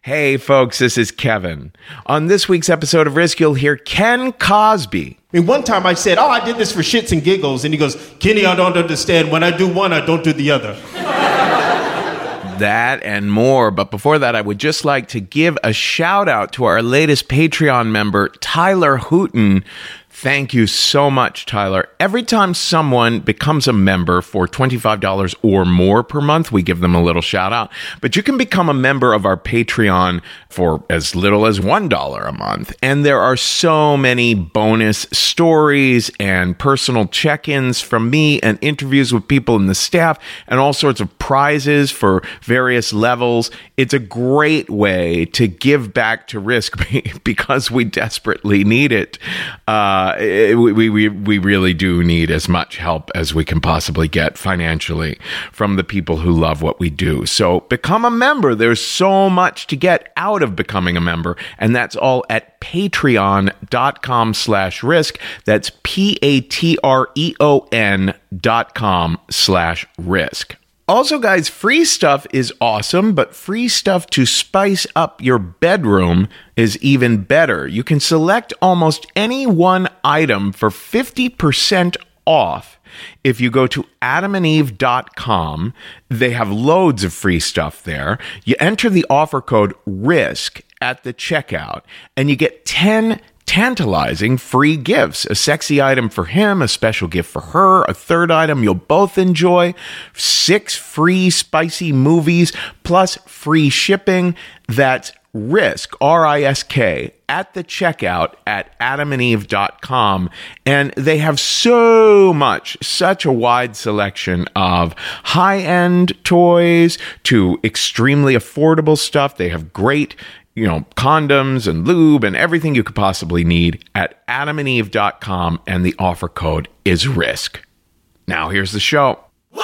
Hey folks, this is Kevin. On this week's episode of Risk, you'll hear Ken Cosby. I mean, one time I said, I did this for shits and giggles. And he goes, Kenny, I don't understand. When I do one, I don't do the other. That and more. But before that, I would just like to give a shout out to our latest Patreon member, Tyler Hooten. Thank you so much, Tyler. Every time someone becomes a member for $25 or more per month, we give them a little shout out. But you can become a member of our Patreon for as little as $1 a month. And there are so many bonus stories and personal check-ins from me and interviews with people in the staff and all sorts of prizes for various levels. It's a great way to give back to Risk because we desperately need it. We really do need as much help as we can possibly get financially from the people who love what we do. So become a member. There's so much to get out of becoming a member, and that's all at patreon.com/risk. That's patreon.com/risk. Also, guys, free stuff is awesome, but free stuff to spice up your bedroom is even better. You can select almost any one item for 50% off. If you go to adamandeve.com, they have loads of free stuff there. You enter the offer code RISK at the checkout, and you get 10 tantalizing free gifts. A sexy item for him, a special gift for her, a third item you'll both enjoy, 6 free spicy movies, plus free shipping. That's RISK, R-I-S-K, at the checkout at adamandeve.com. And they have such a wide selection of high-end toys to extremely affordable stuff. They have great condoms and lube and everything you could possibly need at adamandeve.com, and the offer code is RISK. Now here's the show.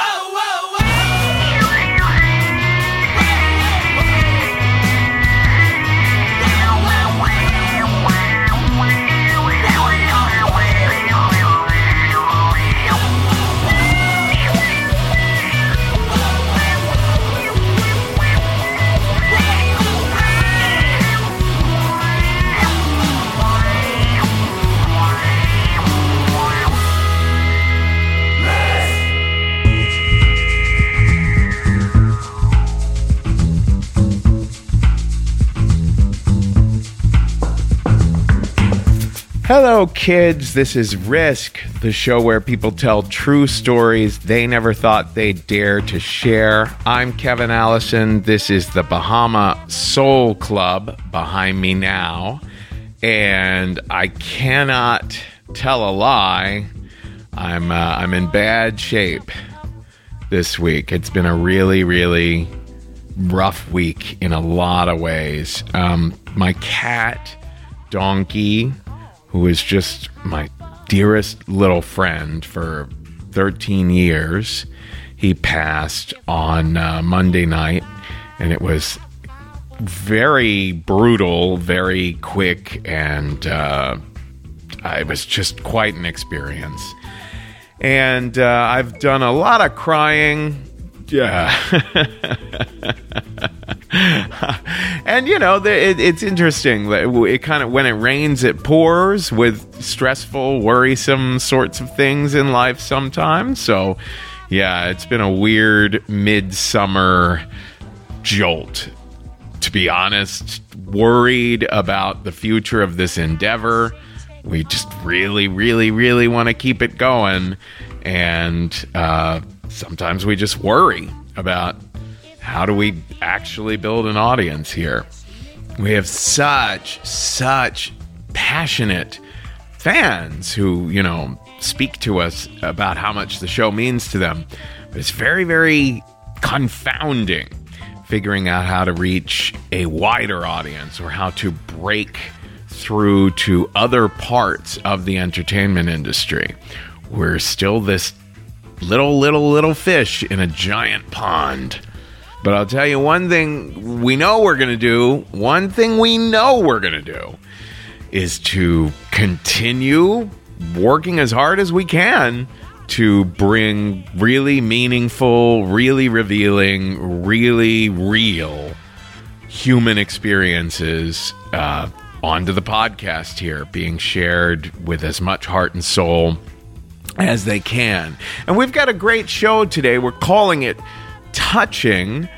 Hello, kids. This is Risk, the show where people tell true stories they never thought they'd dare to share. I'm Kevin Allison. This is the Bahama Soul Club behind me now. And I cannot tell a lie. I'm in bad shape this week. It's been a really, really rough week in a lot of ways. My cat, Donkey, who is just my dearest little friend for 13 years. He passed on Monday night, and it was very brutal, very quick, and it was just quite an experience. And I've done a lot of crying. Yeah. And it's interesting. It kind of, when it rains, it pours with stressful, worrisome sorts of things in life sometimes. So, yeah, it's been a weird midsummer jolt, to be honest. Worried about the future of this endeavor. We just really, really, really want to keep it going. And sometimes we just worry about how do we actually build an audience here. We have such passionate fans who, speak to us about how much the show means to them. But it's very, very confounding figuring out how to reach a wider audience or how to break through to other parts of the entertainment industry. We're still this little fish in a giant pond. But I'll tell you one thing we know we're going to do. One thing we know we're going to do is to continue working as hard as we can to bring really meaningful, really revealing, really real human experiences onto the podcast here, being shared with as much heart and soul as they can. And we've got a great show today. We're calling it Touching.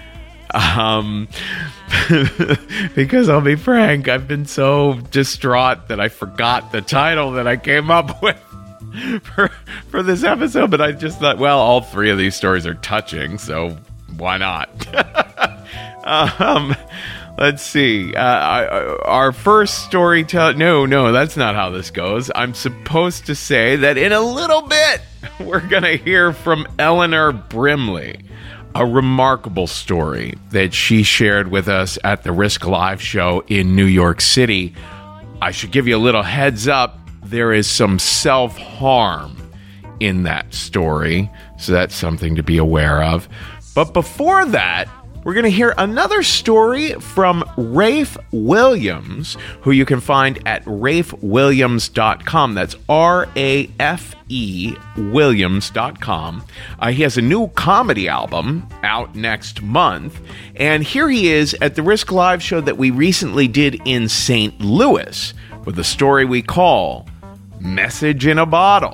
Because I'll be frank, I've been so distraught that I forgot the title that I came up with for this episode. But I just thought, well, all three of these stories are touching, so why not? Let's see. Our first story no, that's not how this goes. I'm supposed to say that in a little bit, we're going to hear from Eleanor Brimley, a remarkable story that she shared with us at the Risk Live show in New York City. I should give you a little heads up. There is some self-harm in that story, so that's something to be aware of. But before that, we're going to hear another story from Rafe Williams, who you can find at rafewilliams.com. That's RAFE Williams.com. He has a new comedy album out next month. And here he is at the Risk Live show that we recently did in St. Louis with a story we call Message in a Bottle.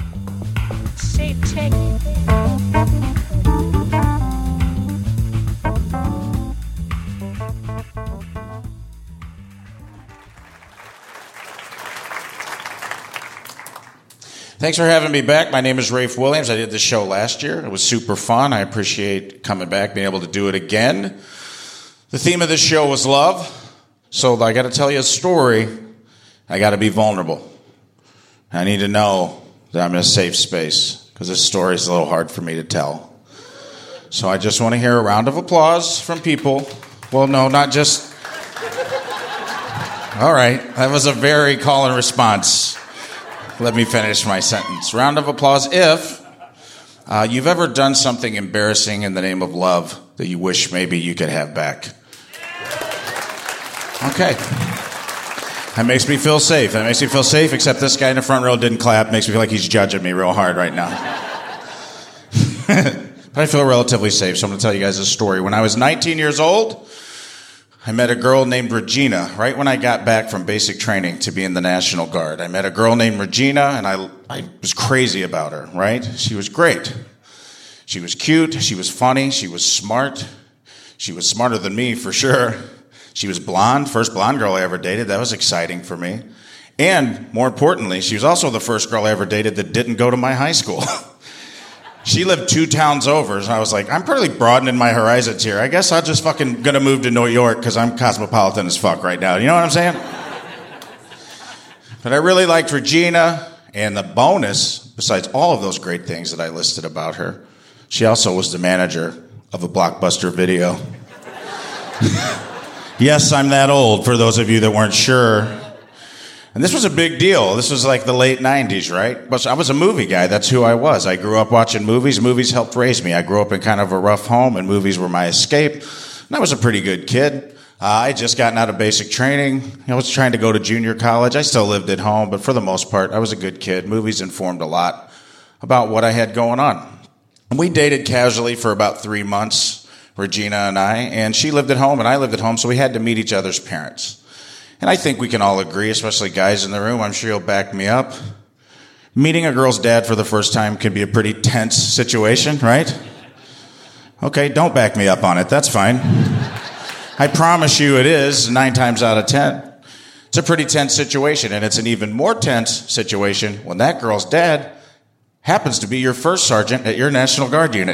Thanks for having me back. My name is Rafe Williams. I did this show last year. It was super fun. I appreciate coming back, being able to do it again. The theme of this show was love. So I got to tell you a story. I got to be vulnerable. I need to know that I'm in a safe space because this story is a little hard for me to tell. So I just want to hear a round of applause from people. Well, no, not just... All right. That was a very call and response. Let me finish my sentence. Round of applause if you've ever done something embarrassing in the name of love that you wish maybe you could have back. Okay. That makes me feel safe. That makes me feel safe, except this guy in the front row didn't clap. Makes me feel like he's judging me real hard right now. But I feel relatively safe, so I'm going to tell you guys a story. When I was 19 years old, I met a girl named Regina right when I got back from basic training to be in the National Guard. I met a girl named Regina, and I was crazy about her, right? She was great. She was cute. She was funny. She was smart. She was smarter than me, for sure. She was blonde. First blonde girl I ever dated. That was exciting for me. And more importantly, she was also the first girl I ever dated that didn't go to my high school. She lived 2 towns over, so I was like, I'm pretty broadening my horizons here. I guess I'm just fucking gonna move to New York because I'm cosmopolitan as fuck right now. You know what I'm saying? But I really liked Regina, and the bonus, besides all of those great things that I listed about her, she also was the manager of a Blockbuster Video. Yes, I'm that old, for those of you that weren't sure. And this was a big deal. This was like the late 90s, right? But I was a movie guy. That's who I was. I grew up watching movies. Movies helped raise me. I grew up in kind of a rough home, and movies were my escape. And I was a pretty good kid. I had just gotten out of basic training. I was trying to go to junior college. I still lived at home, but for the most part, I was a good kid. Movies informed a lot about what I had going on. And we dated casually for about 3 months, Regina and I, and she lived at home and I lived at home, so we had to meet each other's parents. And I think we can all agree, especially guys in the room, I'm sure you'll back me up. Meeting a girl's dad for the first time can be a pretty tense situation, right? Okay, don't back me up on it. That's fine. I promise you it is, 9 times out of 10. It's a pretty tense situation, and it's an even more tense situation when that girl's dad happens to be your first sergeant at your National Guard unit.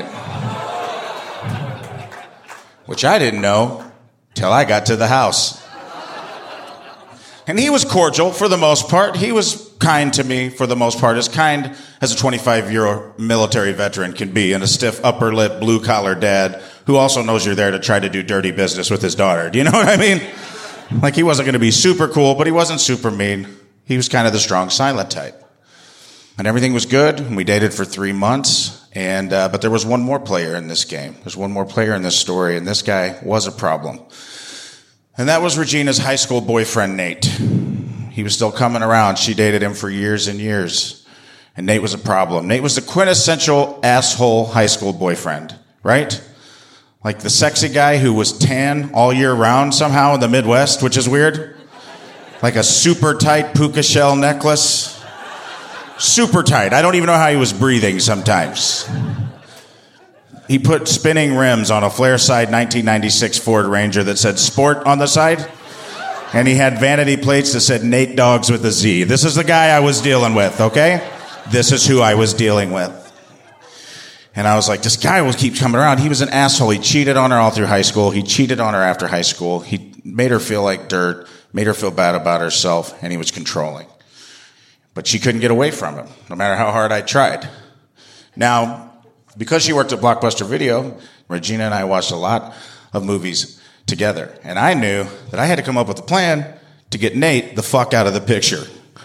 Which I didn't know till I got to the house. And he was cordial for the most part. He was kind to me for the most part, as kind as a 25-year military veteran can be, and a stiff upper lip, blue-collar dad who also knows you're there to try to do dirty business with his daughter. Do you know what I mean? Like, he wasn't going to be super cool, but he wasn't super mean. He was kind of the strong, silent type. And everything was good, and we dated for 3 months. And but there was one more player in this game. There's one more player in this story, and this guy was a problem. And that was Regina's high school boyfriend, Nate. He was still coming around. She dated him for years and years. And Nate was a problem. Nate was the quintessential asshole high school boyfriend, right? Like the sexy guy who was tan all year round somehow in the Midwest, which is weird. Like a super tight puka shell necklace. Super tight. I don't even know how he was breathing sometimes. He put spinning rims on a flare side 1996 Ford Ranger that said sport on the side. And he had vanity plates that said Nate Dogs with a Z. This is the guy I was dealing with, okay? This is who I was dealing with. And I was like, this guy will keep coming around. He was an asshole. He cheated on her all through high school. He cheated on her after high school. He made her feel like dirt, made her feel bad about herself, and he was controlling. But she couldn't get away from him, no matter how hard I tried. Now, because she worked at Blockbuster Video, Regina and I watched a lot of movies together. And I knew that I had to come up with a plan to get Nate the fuck out of the picture.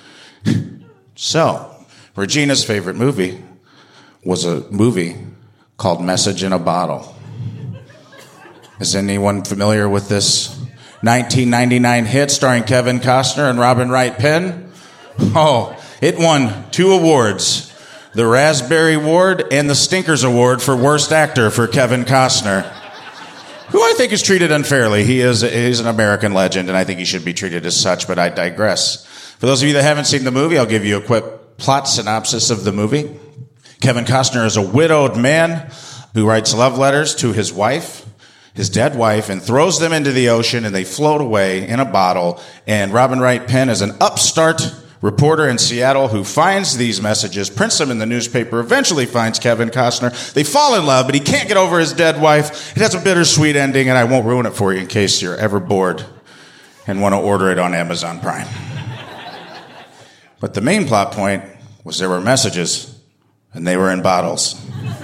So, Regina's favorite movie was a movie called Message in a Bottle. Is anyone familiar with this 1999 hit starring Kevin Costner and Robin Wright Penn? Oh, it won 2 awards, the Raspberry Award and the Stinkers Award for Worst Actor for Kevin Costner, who I think is treated unfairly. He's an American legend, and I think he should be treated as such, but I digress. For those of you that haven't seen the movie, I'll give you a quick plot synopsis of the movie. Kevin Costner is a widowed man who writes love letters to his wife, his dead wife, and throws them into the ocean, and they float away in a bottle. And Robin Wright Penn is an upstart reporter in Seattle who finds these messages, prints them in the newspaper, eventually finds Kevin Costner. They fall in love, but he can't get over his dead wife. It has a bittersweet ending, and I won't ruin it for you in case you're ever bored and want to order it on Amazon Prime. But the main plot point was there were messages, and they were in bottles.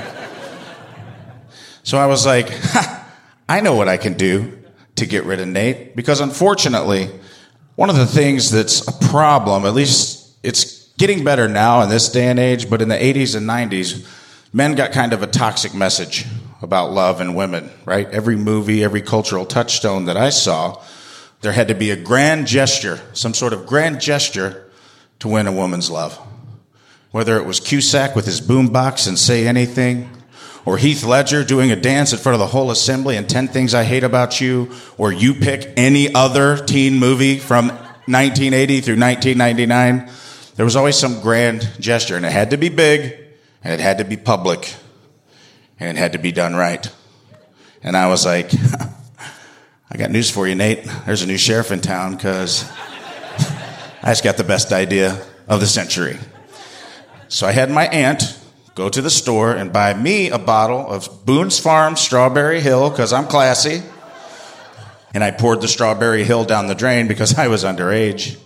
So I was like, I know what I can do to get rid of Nate, because unfortunately, one of the things that's a problem, at least it's getting better now in this day and age, but in the 80s and 90s, men got kind of a toxic message about love and women, right? Every movie, every cultural touchstone that I saw, there had to be a grand gesture, some sort of grand gesture to win a woman's love. Whether it was Cusack with his boombox and Say Anything, or Heath Ledger doing a dance in front of the whole assembly and 10 Things I Hate About You, or you pick any other teen movie from 1980 through 1999, there was always some grand gesture, and it had to be big, and it had to be public, and it had to be done right. And I was like, I got news for you, Nate. There's a new sheriff in town, because I just got the best idea of the century. So I had my aunt go to the store and buy me a bottle of Boone's Farm Strawberry Hill, because I'm classy. And I poured the Strawberry Hill down the drain because I was underage.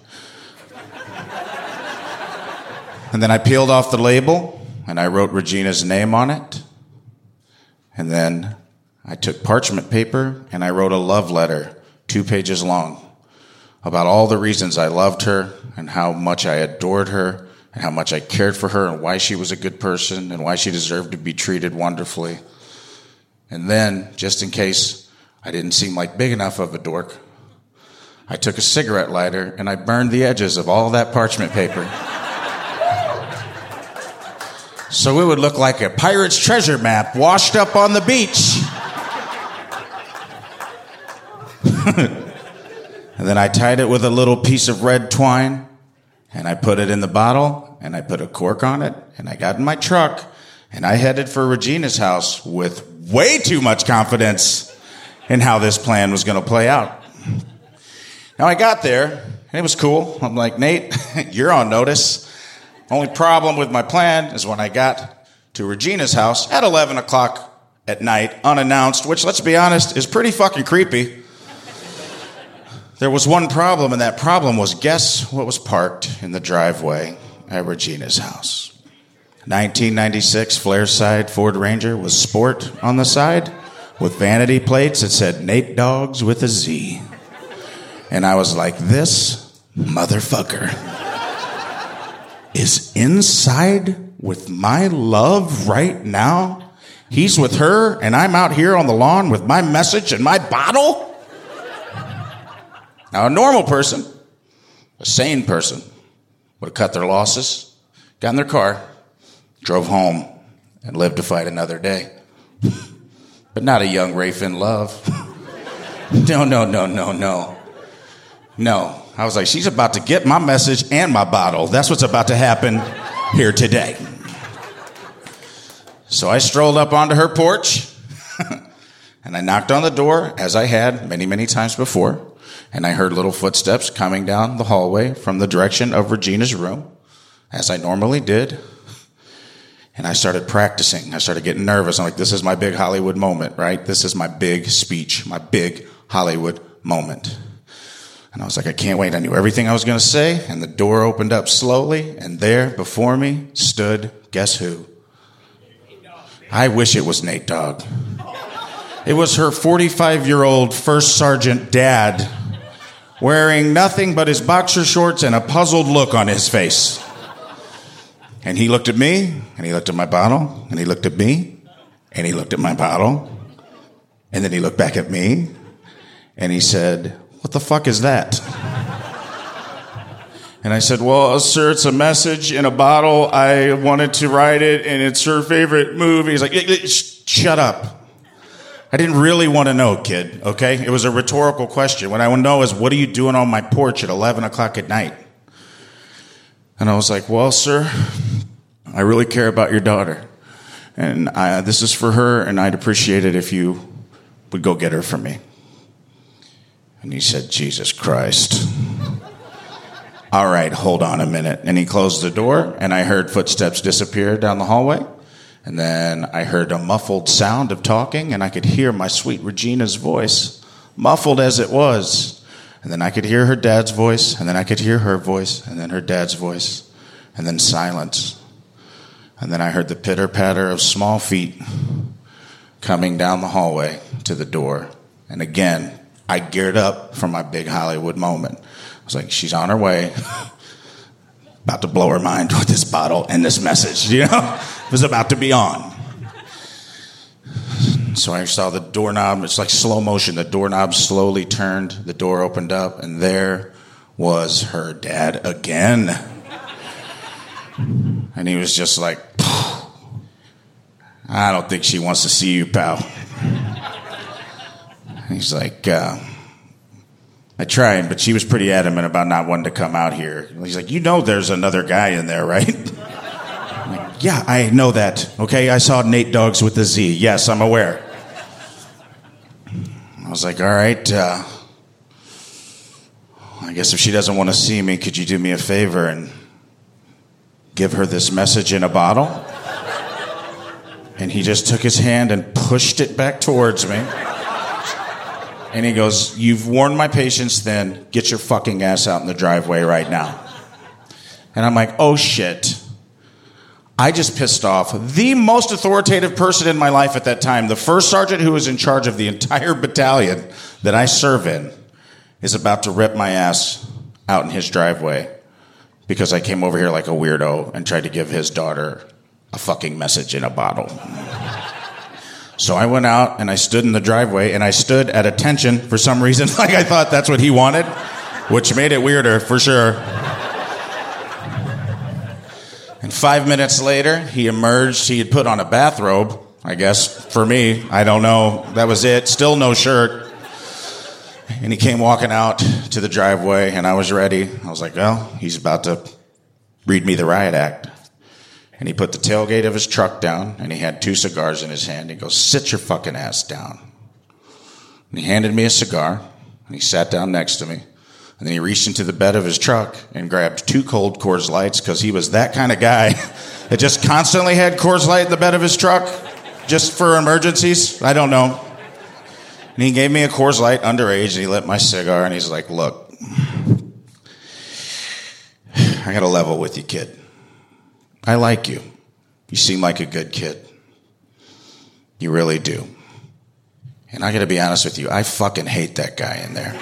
And then I peeled off the label, and I wrote Regina's name on it. And then I took parchment paper, and I wrote a love letter, 2 pages long, about all the reasons I loved her and how much I adored her, and how much I cared for her, and why she was a good person, and why she deserved to be treated wonderfully. And then, just in case I didn't seem like big enough of a dork, I took a cigarette lighter and I burned the edges of all that parchment paper. So it would look like a pirate's treasure map washed up on the beach. And then I tied it with a little piece of red twine, and I put it in the bottle, and I put a cork on it, and I got in my truck, and I headed for Regina's house with way too much confidence in how this plan was going to play out. Now I got there, and it was cool. I'm like, Nate, you're on notice. Only problem with my plan is when I got to Regina's house at 11 o'clock at night, unannounced, which, let's be honest, is pretty fucking creepy. There was one problem, and that problem was, guess what was parked in the driveway at Regina's house? 1996 Flairside Ford Ranger with sport on the side with vanity plates that said Nate Dogs with a Z. And I was like, this motherfucker is inside with my love right now. He's with her, and I'm out here on the lawn with my message and my bottle. Now, a normal person, a sane person, would have cut their losses, got in their car, drove home, and lived to fight another day. but not a young Rafe in love. No. No. I was like, she's about to get my message and my bottle. That's what's about to happen here today. So I strolled up onto her porch, and I knocked on the door, as I had many, many times before, and I heard little footsteps coming down the hallway from the direction of Regina's room, as I normally did. And I started practicing. I started getting nervous. I'm like, this is my big Hollywood moment, right? This is my big speech, my big Hollywood moment. And I was like, I can't wait. I knew everything I was going to say. And the door opened up slowly. And there before me stood, guess who? I wish it was Nate Dogg. It was her 45-year-old first sergeant dad wearing nothing but his boxer shorts and a puzzled look on his face. And he looked at me, and he looked at my bottle, and he looked at me, and he looked at my bottle, and then he looked back at me, and he said, what the fuck is that? And I said, well, sir, it's a message in a bottle. I wanted to write it, and it's her favorite movie. He's like, shut up. I didn't really want to know, kid, okay? It was a rhetorical question. What I want to know is, what are you doing on my porch at 11 o'clock at night? And I was like, well, sir, I really care about your daughter. And this is for her, and I'd appreciate it if you would go get her for me. And he said, Jesus Christ. All right, hold on a minute. And he closed the door, and I heard footsteps disappear down the hallway. And then I heard a muffled sound of talking, and I could hear my sweet Regina's voice, muffled as it was. And then I could hear her dad's voice, and then I could hear her voice, and then her dad's voice, and then silence. And then I heard the pitter-patter of small feet coming down the hallway to the door. And again, I geared up for my big Hollywood moment. I was like, she's on her way, about to blow her mind with this bottle and this message, you know? It was about to be on. So I saw the doorknob, it's like slow motion, the doorknob slowly turned, the door opened up, and there was her dad again. And he was just like, I don't think she wants to see you, pal. And he's like, I tried, but she was pretty adamant about not wanting to come out here. He's like, you know there's another guy in there, right? Yeah, I know that. Okay, I saw Nate Dogg's with a Z. Yes, I'm aware. I was like, all right. I guess if she doesn't want to see me, could you do me a favor and give her this message in a bottle? And he just took his hand and pushed it back towards me. And he goes, you've worn my patience thin. Get your fucking ass out in the driveway right now. And I'm like, oh shit. I just pissed off the most authoritative person in my life at that time. The first sergeant who was in charge of the entire battalion that I serve in is about to rip my ass out in his driveway because I came over here like a weirdo and tried to give his daughter a fucking message in a bottle. So I went out and I stood in the driveway and I stood at attention for some reason, like I thought that's what he wanted, which made it weirder for sure. And 5 minutes later, he emerged. He had put on a bathrobe, I guess, for me. I don't know. That was it. Still no shirt. And he came walking out to the driveway, and I was ready. I was like, well, he's about to read me the riot act. And he put the tailgate of his truck down, and he had 2 cigars in his hand. He goes, sit your fucking ass down. And he handed me a cigar, and he sat down next to me. And then he reached into the bed of his truck and grabbed 2 cold Coors Lights because he was that kind of guy that just constantly had Coors Light in the bed of his truck just for emergencies. I don't know. And he gave me a Coors Light underage, and he lit my cigar, and he's like, look, I got to level with you, kid. I like you. You seem like a good kid. You really do. And I got to be honest with you, I fucking hate that guy in there.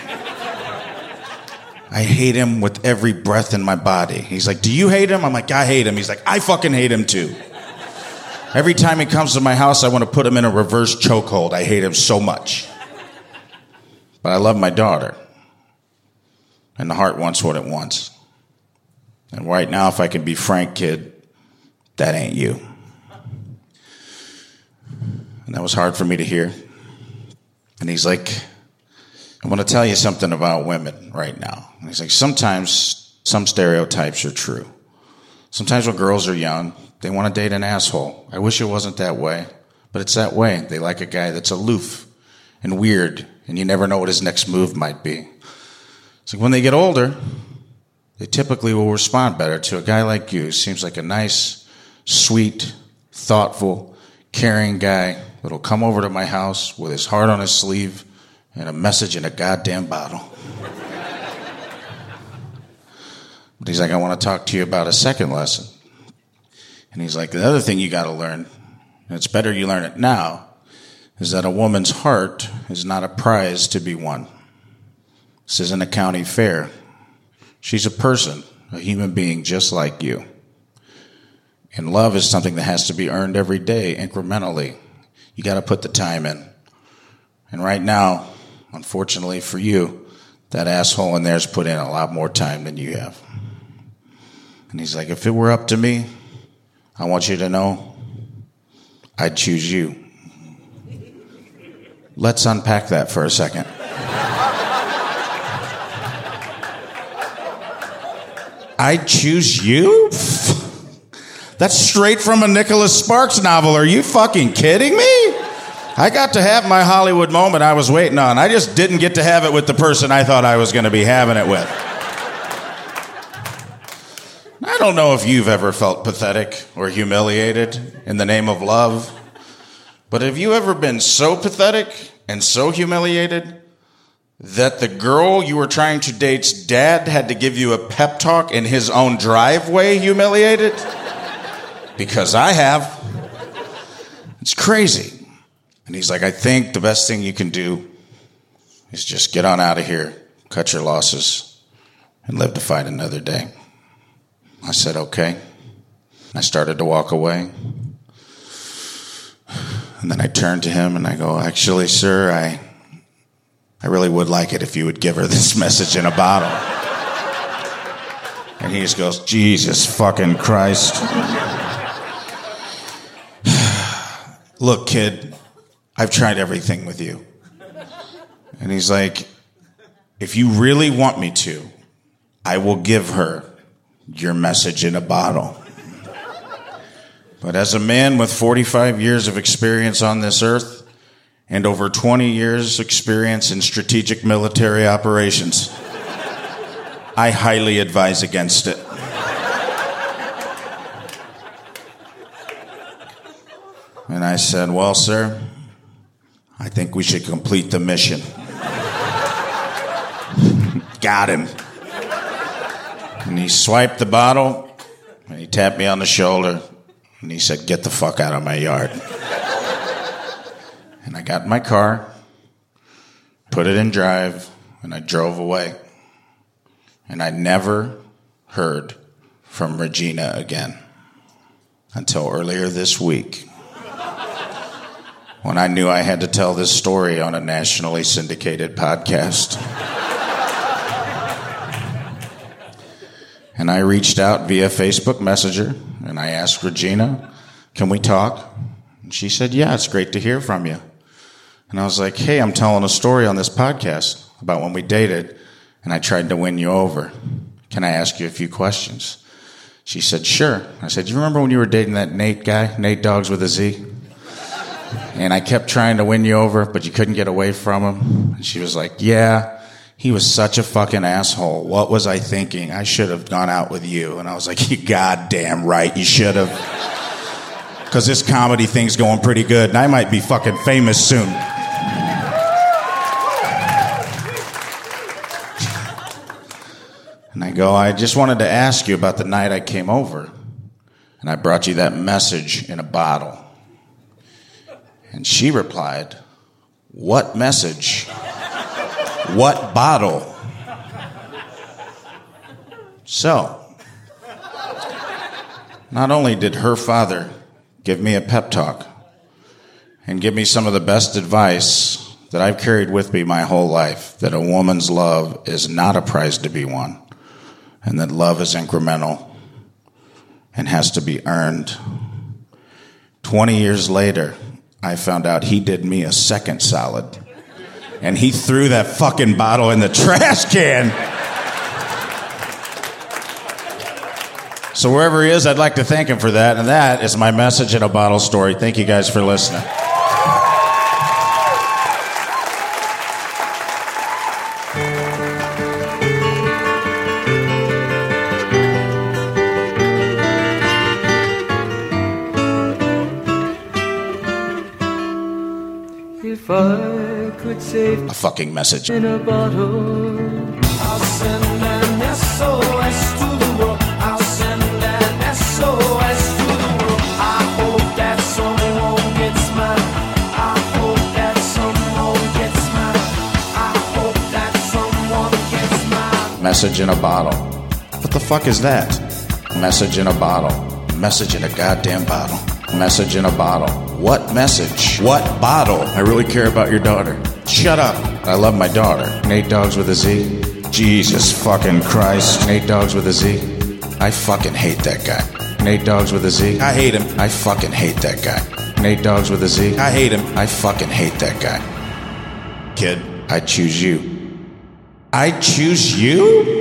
I hate him with every breath in my body. He's like, do you hate him? I'm like, I hate him. He's like, I fucking hate him too. Every time he comes to my house, I want to put him in a reverse chokehold. I hate him so much. But I love my daughter. And the heart wants what it wants. And right now, if I can be frank, kid, that ain't you. And that was hard for me to hear. And he's like, I want to tell you something about women right now. And he's like, sometimes some stereotypes are true. Sometimes when girls are young, they want to date an asshole. I wish it wasn't that way, but it's that way. They like a guy that's aloof and weird, and you never know what his next move might be. So when they get older, they typically will respond better to a guy like you. Seems like a nice, sweet, thoughtful, caring guy that'll come over to my house with his heart on his sleeve and a message in a goddamn bottle. But he's like, I want to talk to you about a second lesson. And he's like, the other thing you got to learn, and it's better you learn it now, is that a woman's heart is not a prize to be won. This isn't a county fair. She's a person, a human being just like you. And love is something that has to be earned every day, incrementally. You got to put the time in. And right now, unfortunately for you, that asshole in there's put in a lot more time than you have. And he's like, if it were up to me, I want you to know I'd choose you. Let's unpack that for a second. I'd choose you? That's straight from a Nicholas Sparks novel. Are you fucking kidding me? I got to have my Hollywood moment I was waiting on. I just didn't get to have it with the person I thought I was going to be having it with. I don't know if you've ever felt pathetic or humiliated in the name of love, but have you ever been so pathetic and so humiliated that the girl you were trying to date's dad had to give you a pep talk in his own driveway humiliated? Because I have. It's crazy. And he's like, I think the best thing you can do is just get on out of here, cut your losses, and live to fight another day. I said, okay. I started to walk away. And then I turned to him and I go, actually, sir, I really would like it if you would give her this message in a bottle. And he just goes, Jesus fucking Christ. Look, kid, I've tried everything with you. And he's like, if you really want me to, I will give her your message in a bottle. But as a man with 45 years of experience on this earth and over 20 years experience in strategic military operations, I highly advise against it. And I said, well, sir, I think we should complete the mission. Got him. And he swiped the bottle, and he tapped me on the shoulder, and he said, get the fuck out of my yard. And I got in my car, put it in drive, and I drove away. And I never heard from Regina again until earlier this week, when I knew I had to tell this story on a nationally syndicated podcast. And I reached out via Facebook Messenger, and I asked Regina, can we talk? And she said, yeah, it's great to hear from you. And I was like, hey, I'm telling a story on this podcast about when we dated, and I tried to win you over. Can I ask you a few questions? She said, sure. I said, do you remember when you were dating that Nate guy, Nate Doggs with a Z? And I kept trying to win you over, but you couldn't get away from him. And she was like, yeah. He was such a fucking asshole. What was I thinking? I should have gone out with you. And I was like, you goddamn right, you should have. Because this comedy thing's going pretty good, and I might be fucking famous soon. And I go, I just wanted to ask you about the night I came over, and I brought you that message in a bottle. And she replied, what message? What bottle? So, not only did her father give me a pep talk and give me some of the best advice that I've carried with me my whole life, that a woman's love is not a prize to be won, and that love is incremental and has to be earned. 20 years later, I found out he did me a second solid. And he threw that fucking bottle in the trash can. So wherever he is, I'd like to thank him for that. And that is my message in a bottle story. Thank you guys for listening. If I could save A fucking message. in a bottle, I'll send an SOS to the world. I'll send an SOS to the world. I hope that someone gets mine. I hope that someone gets mine. I hope that someone gets mine. Message in a bottle. What the fuck is that? Message in a bottle. Message in a goddamn bottle. Message in a bottle. What message? What bottle? I really care about your daughter. Shut up. I love my daughter. Nate Doggs with a Z. Jesus fucking Christ. Nate Doggs with a Z. I fucking hate that guy. Nate Doggs with a Z. I hate him. I fucking hate that guy. Nate Doggs with a Z. I hate him. I fucking hate that guy. Kid, I choose you. I choose you?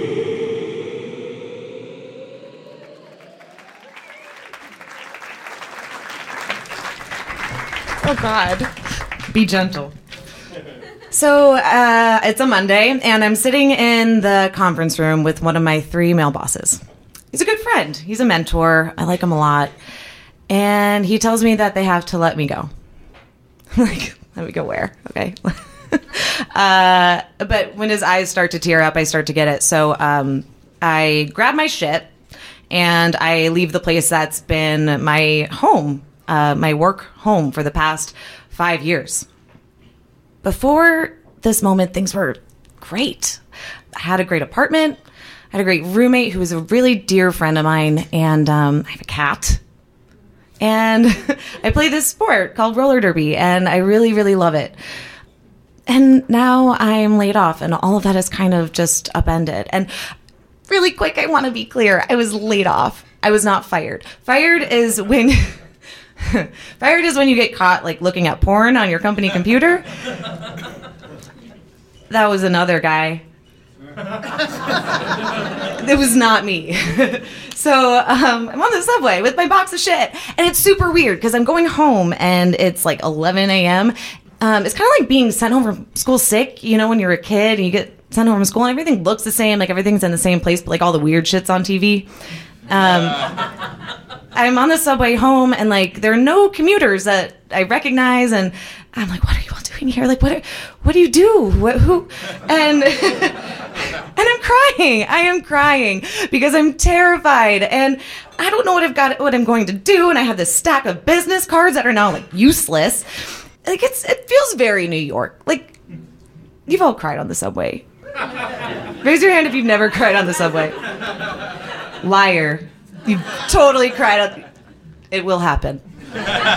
Oh, God. Be gentle. So it's a Monday, and I'm sitting in the conference room with one of my 3 male bosses. He's a good friend. He's a mentor. I like him a lot. And he tells me that they have to let me go. Like, let me go where? Okay. But when his eyes start to tear up, I start to get it. So I grab my shit, and I leave the place that's been my home. My work home for the past 5 years. Before this moment, things were great. I had a great apartment. I had a great roommate who was a really dear friend of mine, and I have a cat. And I play this sport called roller derby, and I really, really love it. And now I'm laid off, and all of that is kind of just upended. And really quick, I want to be clear. I was laid off. I was not fired. Fired is when... Fired is when you get caught, like, looking at porn on your company computer. That was another guy. It was not me. So I'm on the subway with my box of shit. And it's super weird because I'm going home and it's like 11 a.m. It's kind of like being sent home from school sick, you know, when you're a kid and you get sent home from school and everything looks the same, like everything's in the same place, but like all the weird shit's on TV. I'm on the subway home, and like there are no commuters that I recognize, and I'm like, "What are you all doing here? Like, what do you do? Who?" And and I'm crying. I am crying because I'm terrified, and I don't know what I'm going to do. And I have this stack of business cards that are now like useless. Like it feels very New York. Like you've all cried on the subway. Raise your hand if you've never cried on the subway. Liar. You totally cried. It will happen. So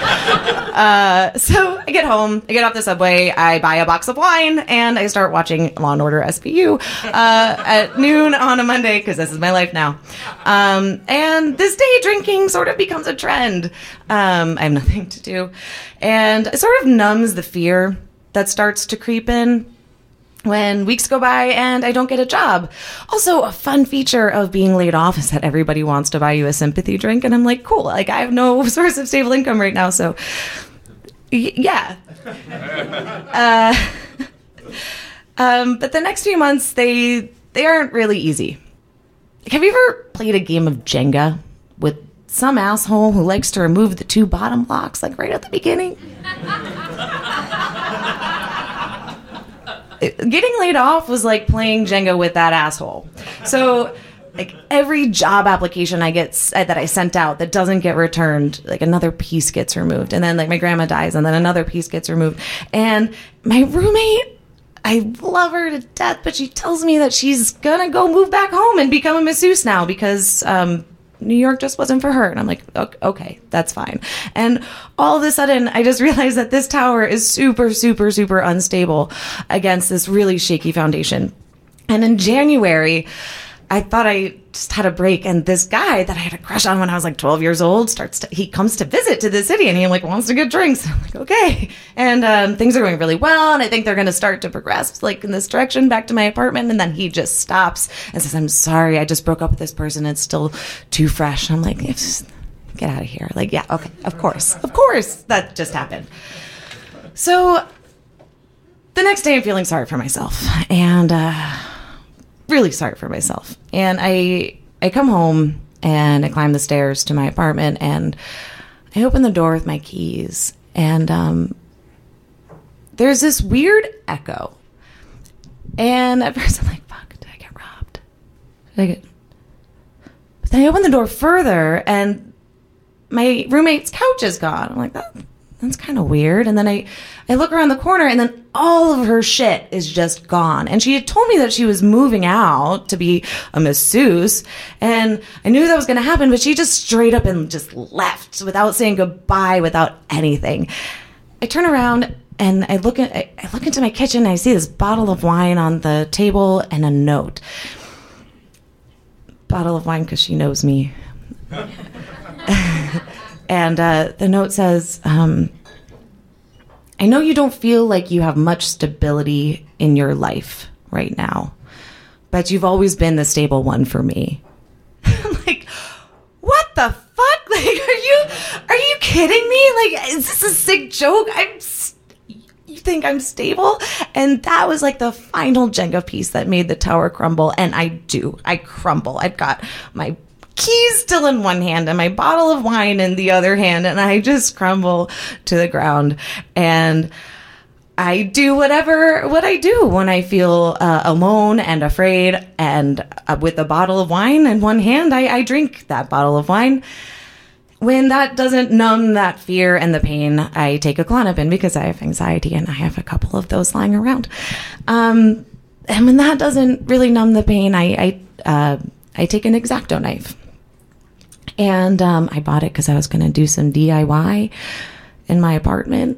I get home, I get off the subway, I buy a box of wine, and I start watching Law & Order SVU at noon on a Monday, because this is my life now. And this day drinking sort of becomes a trend. I have nothing to do. And it sort of numbs the fear that starts to creep in when weeks go by and I don't get a job. Also, a fun feature of being laid off is that everybody wants to buy you a sympathy drink. And I'm like, cool. Like, I have no source of stable income right now. So, yeah. But the next few months, they aren't really easy. Like, have you ever played a game of Jenga with some asshole who likes to remove the 2 bottom blocks, like right at the beginning? Getting laid off was like playing Jenga with that asshole. So, like, every job application that I sent out that doesn't get returned, like, another piece gets removed. And then, like, my grandma dies, and then another piece gets removed. And my roommate, I love her to death, but she tells me that she's gonna go move back home and become a masseuse now because New York just wasn't for her. And I'm like, okay, that's fine. And all of a sudden, I just realized that this tower is super, super, super unstable against this really shaky foundation. And in January, I thought I just had a break, and this guy that I had a crush on when I was like 12 years old he comes to visit to the city, and he like wants to get drinks. I'm like, okay. And things are going really well, and I think they're going to start to progress like in this direction back to my apartment. And then he just stops and says, I'm sorry, I just broke up with this person. It's still too fresh. I'm like, just get out of here. Like, yeah, okay, of course that just happened. So the next day I'm feeling sorry for myself, and really sorry for myself. And I come home and I climb the stairs to my apartment, and I open the door with my keys, and there's this weird echo. And at first I'm like, fuck, did I get robbed? But then I open the door further, and my roommate's couch is gone. I'm like, that's kind of weird. And then I look around the corner, and then all of her shit is just gone. And she had told me that she was moving out to be a masseuse, and I knew that was going to happen, but she just straight up and just left without saying goodbye, without anything. I turn around and I look into my kitchen, and I see this bottle of wine on the table and a note. Bottle of wine because she knows me. And the note says, I know you don't feel like you have much stability in your life right now, but you've always been the stable one for me. I'm like, what the fuck? Like, are you kidding me? Like, is this a sick joke? You think I'm stable? And that was like the final Jenga piece that made the tower crumble. And I crumble. I've got my keys still in one hand and my bottle of wine in the other hand, and I just crumble to the ground. And I do what I do when I feel alone and afraid, and with a bottle of wine in one hand, I drink that bottle of wine. When that doesn't numb that fear and the pain, I take a Klonopin because I have anxiety, and I have a couple of those lying around. And when that doesn't really numb the pain, I take an X-Acto knife. And I bought it because I was going to do some DIY in my apartment.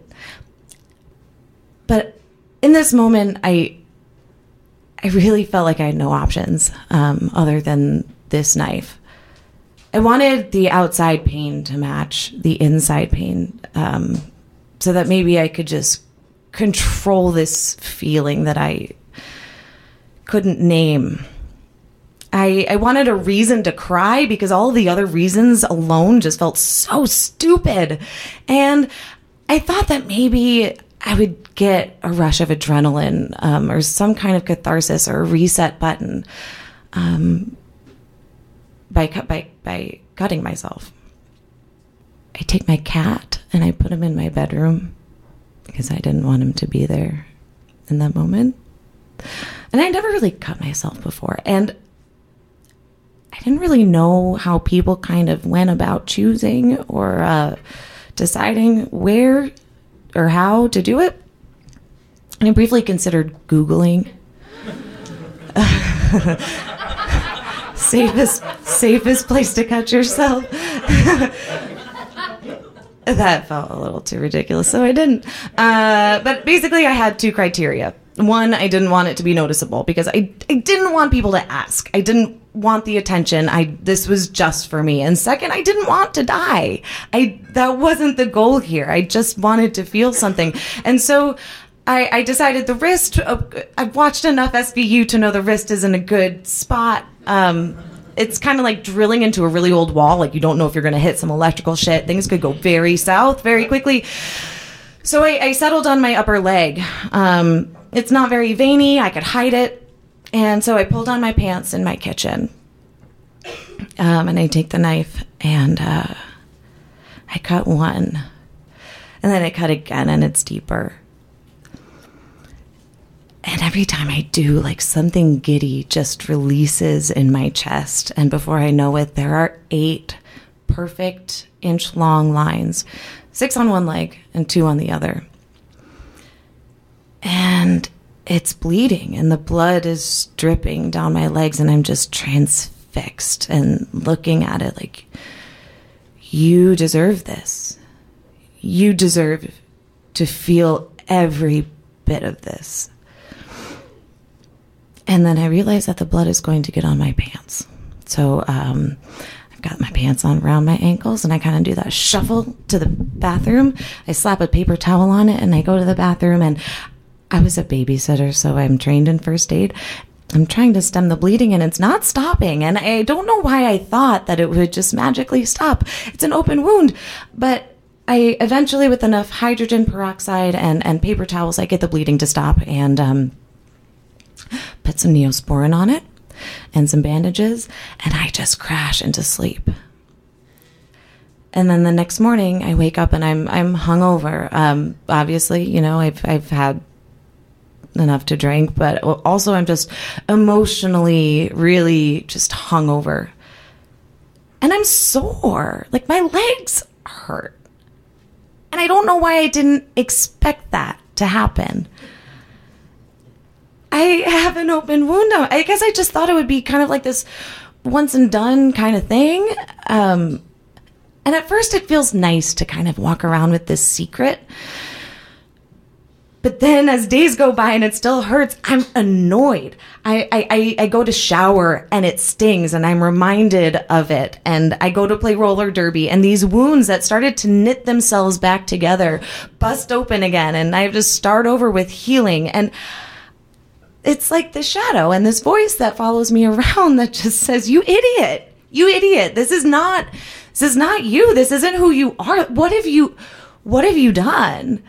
But in this moment, I really felt like I had no options other than this knife. I wanted the outside pain to match the inside pain, so that maybe I could just control this feeling that I couldn't name. I wanted a reason to cry because all the other reasons alone just felt so stupid. And I thought that maybe I would get a rush of adrenaline or some kind of catharsis or a reset button by cutting myself. I take my cat and I put him in my bedroom because I didn't want him to be there in that moment. And I never really cut myself before. And I didn't really know how people kind of went about choosing or deciding where or how to do it. And I briefly considered Googling safest place to cut yourself. That felt a little too ridiculous, so I didn't. But basically, I had two criteria. One, I didn't want it to be noticeable because I didn't want people to ask. I didn't want the attention. This was just for me. And second, I didn't want to die. That wasn't the goal here. I just wanted to feel something. And so I decided the wrist, I've watched enough SVU to know the wrist isn't a good spot. It's kind of like drilling into a really old wall. Like you don't know if you're going to hit some electrical shit. Things could go very south very quickly. So I settled on my upper leg. It's not very veiny. I could hide it. And so I pulled on my pants in my kitchen. And I take the knife and I cut one. And then I cut again, and it's deeper. And every time I do, like something giddy just releases in my chest. And before I know it, there are 8 perfect inch-long lines, 6 on one leg and 2 on the other. And it's bleeding, and the blood is dripping down my legs, and I'm just transfixed and looking at it like, you deserve this. You deserve to feel every bit of this. And then I realized that the blood is going to get on my pants. So I've got my pants on around my ankles, and I kind of do that shuffle to the bathroom. I slap a paper towel on it, and I go to the bathroom. And I was a babysitter, so I'm trained in first aid. I'm trying to stem the bleeding, and it's not stopping. And I don't know why I thought that it would just magically stop. It's an open wound. But I eventually, with enough hydrogen peroxide and paper towels, I get the bleeding to stop, and put some Neosporin on it and some bandages, and I just crash into sleep. And then the next morning I wake up and I'm hungover. Obviously, you know, I've had enough to drink, but also I'm just emotionally really just hungover. And I'm sore. Like, my legs hurt. And I don't know why I didn't expect that to happen. I have an open wound now. I guess I just thought it would be kind of like this once and done kind of thing. And at first it feels nice to kind of walk around with this secret. But then as days go by and it still hurts, I'm annoyed. I go to shower and it stings and I'm reminded of it. And I go to play roller derby and these wounds that started to knit themselves back together bust open again. And I have to start over with healing. And it's like the shadow and this voice that follows me around that just says, "You idiot, you idiot. This is not you. This isn't who you are. What have you done?"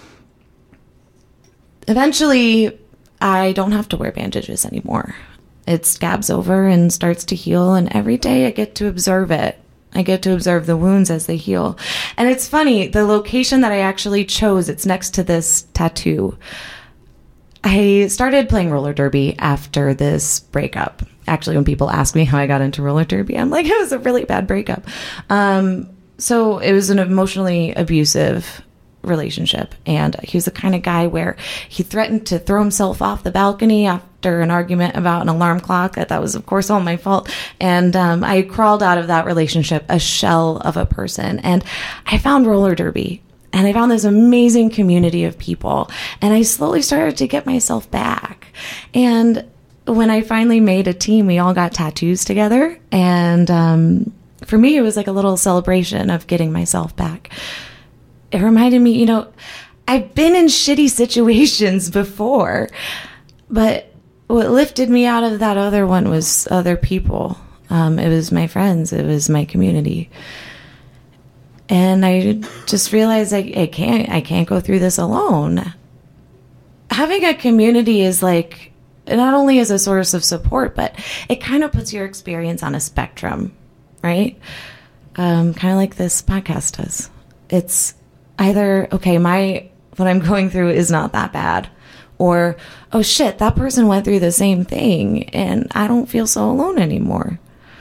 Eventually, I don't have to wear bandages anymore. It scabs over and starts to heal, and every day I get to observe it. I get to observe the wounds as they heal. And it's funny, the location that I actually chose, it's next to this tattoo. I started playing roller derby after this breakup. Actually, when people ask me how I got into roller derby, I'm like, it was a really bad breakup. So it was an emotionally abusive relationship, and he was the kind of guy where he threatened to throw himself off the balcony after an argument about an alarm clock. That was, of course, all my fault. And I crawled out of that relationship a shell of a person, and I found roller derby, and I found this amazing community of people, and I slowly started to get myself back. And when I finally made a team, we all got tattoos together, and for me, it was like a little celebration of getting myself back. It reminded me, you know, I've been in shitty situations before, but what lifted me out of that other one was other people. It was my friends. It was my community. And I just realized I can't go through this alone. Having a community is like, not only is a source of support, but it kind of puts your experience on a spectrum, right? Kind of like this podcast does. It's either, okay, what I'm going through is not that bad, or, oh shit, that person went through the same thing and I don't feel so alone anymore.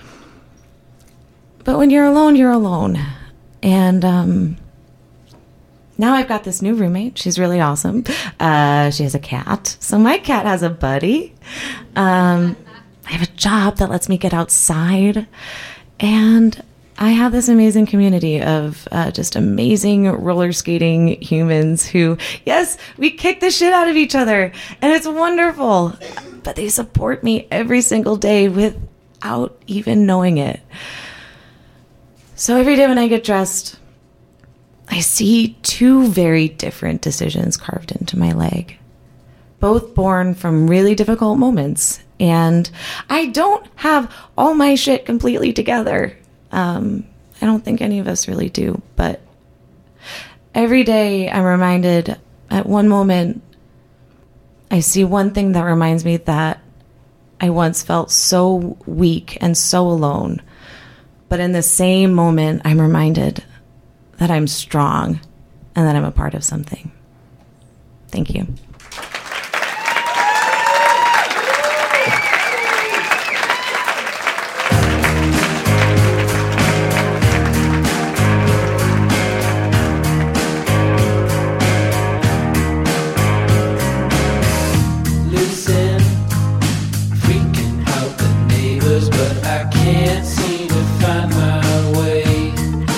But when you're alone, you're alone. And now I've got this new roommate. She's really awesome. She has a cat. So my cat has a buddy. I have a job that lets me get outside. And I have this amazing community of just amazing roller skating humans who, yes, we kick the shit out of each other, and it's wonderful. But they support me every single day without even knowing it. So every day when I get dressed, I see two very different decisions carved into my leg, both born from really difficult moments. And I don't have all my shit completely together. I don't think any of us really do, but every day I'm reminded, at one moment, I see one thing that reminds me that I once felt so weak and so alone. But in the same moment, I'm reminded that I'm strong and that I'm a part of something. Thank you.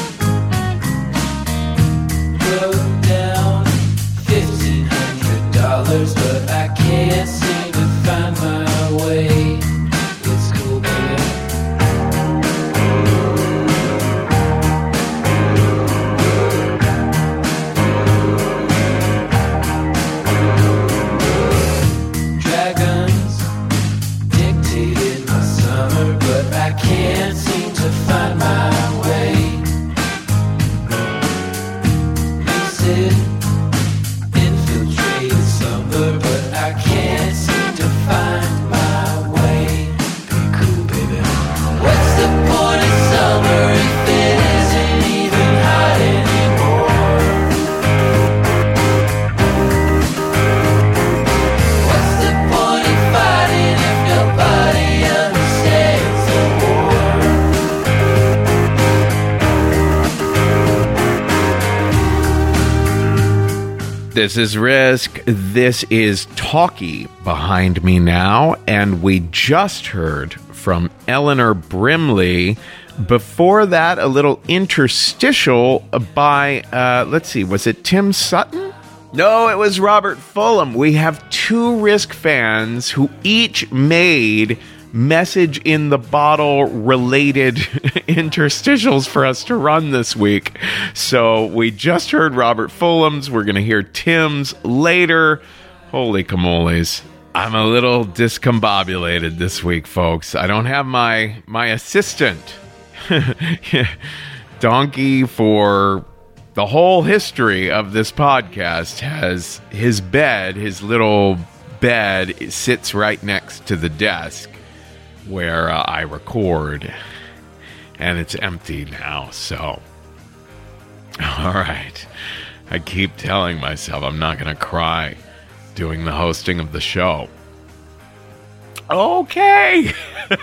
$1,500 This is Risk. This is Talkie behind me now, and we just heard from Eleanor Brimley. Before that, a little interstitial by, let's see, was it Tim Sutton? No, it was Robert Fulham. We have two Risk fans who each made message in the bottle related interstitials for us to run this week. So we just heard Robert Fulham's. We're going to hear Tim's later. Holy camoles. I'm a little discombobulated this week, folks. I don't have my assistant. Donkey, for the whole history of this podcast, has his bed, his little bed, sits right next to the desk where I record, and it's empty now. So, all right, I keep telling myself I'm not going to cry doing the hosting of the show. Okay,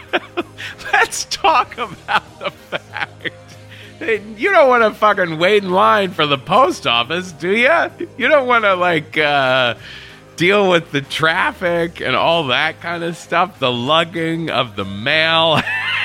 let's talk about the fact that you don't want to fucking wait in line for the post office, do you? You don't want to, deal with the traffic and all that kind of stuff, the lugging of the mail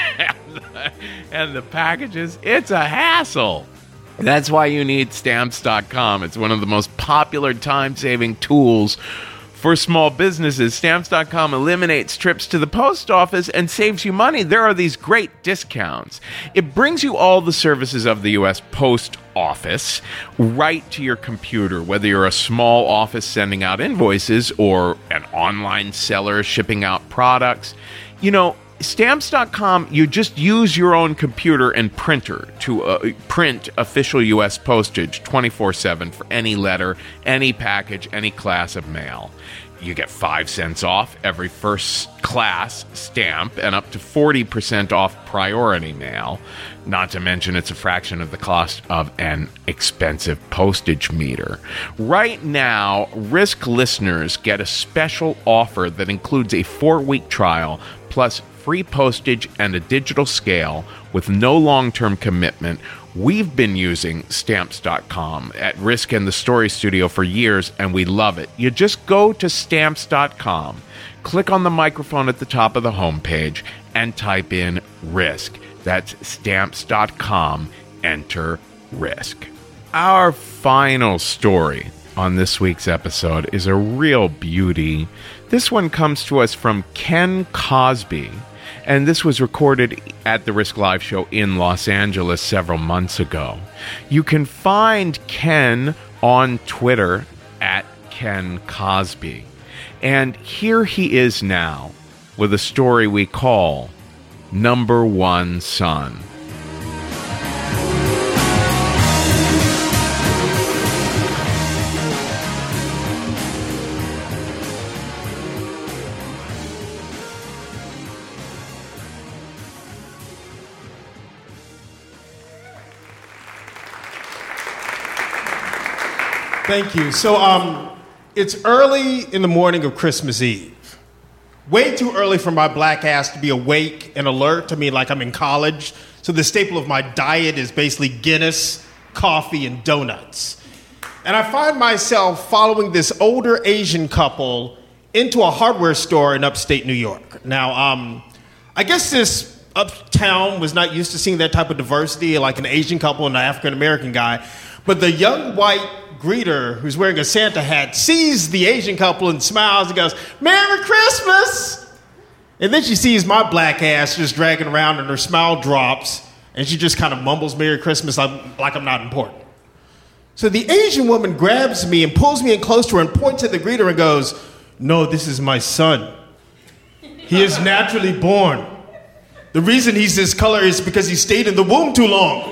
and the packages. It's a hassle. That's why you need Stamps.com. It's one of the most popular time-saving tools for small businesses. Stamps.com eliminates trips to the post office and saves you money. There are these great discounts. It brings you all the services of the U.S. Post Office right to your computer, whether you're a small office sending out invoices or an online seller shipping out products. You know, Stamps.com, you just use your own computer and printer to print official U.S. postage 24/7 for any letter, any package, any class of mail. You get 5 cents off every first class stamp and up to 40% off priority mail. Not to mention it's a fraction of the cost of an expensive postage meter. Right now, Risk listeners get a special offer that includes a 4-week trial plus free postage and a digital scale with no long-term commitment. We've been using Stamps.com at Risk and the Story Studio for years, and we love it. You just go to Stamps.com, click on the microphone at the top of the homepage, and type in Risk. That's Stamps.com, enter Risk. Our final story on this week's episode is a real beauty. This one comes to us from Ken Cosby, and this was recorded at the Risk Live show in Los Angeles several months ago. You can find Ken on Twitter at Ken Cosby. And here he is now with a story we call Number One Son. Thank you. So, it's early in the morning of Christmas Eve. Way too early for my black ass to be awake and alert. I mean, like I'm in college. So the staple of my diet is basically Guinness, coffee, and donuts. And I find myself following this older Asian couple into a hardware store in upstate New York. Now, I guess this uptown was not used to seeing that type of diversity, like an Asian couple and an African-American guy. But the young white greeter who's wearing a Santa hat sees the Asian couple and smiles and goes, "Merry Christmas!" And then she sees my black ass just dragging around and her smile drops and she just kind of mumbles "Merry Christmas" like I'm not important. So the Asian woman grabs me and pulls me in close to her and points at the greeter and goes, "No, this is my son. He is naturally born. The reason he's this color is because he stayed in the womb too long."